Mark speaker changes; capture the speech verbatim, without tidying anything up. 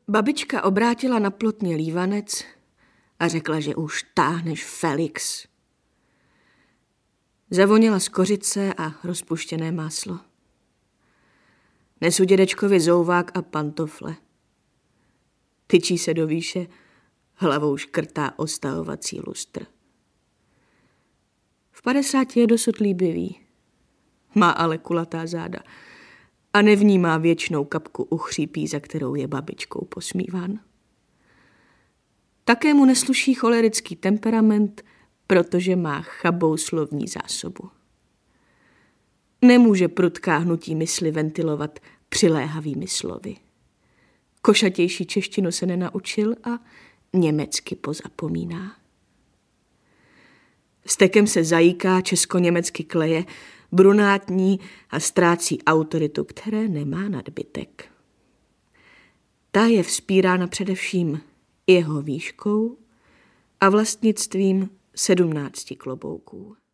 Speaker 1: Babička obrátila na plotně lívanec a řekla, že už táhneš Felix. Zavonila z kořice a rozpuštěné máslo. Nesu dědečkovi zouvák a pantofle. Tyčí se do výše, hlavou škrtá ostahovací lustr. V padesáti je dosud líbivý. Má ale kulatá záda a nevnímá věčnou kapku uchřípí, za kterou je babičkou posmíván. Také mu nesluší cholerický temperament, protože má chabou slovní zásobu. Nemůže prudká hnutí mysli ventilovat přiléhavými slovy. Košatější češtinu se nenaučil a německy pozapomíná. Stekem se zajíká, česko-německy kleje, brunátní a ztrácí autoritu, které nemá nadbytek. Ta je vzpírána především jeho výškou a vlastnictvím sedmnácti klobouků.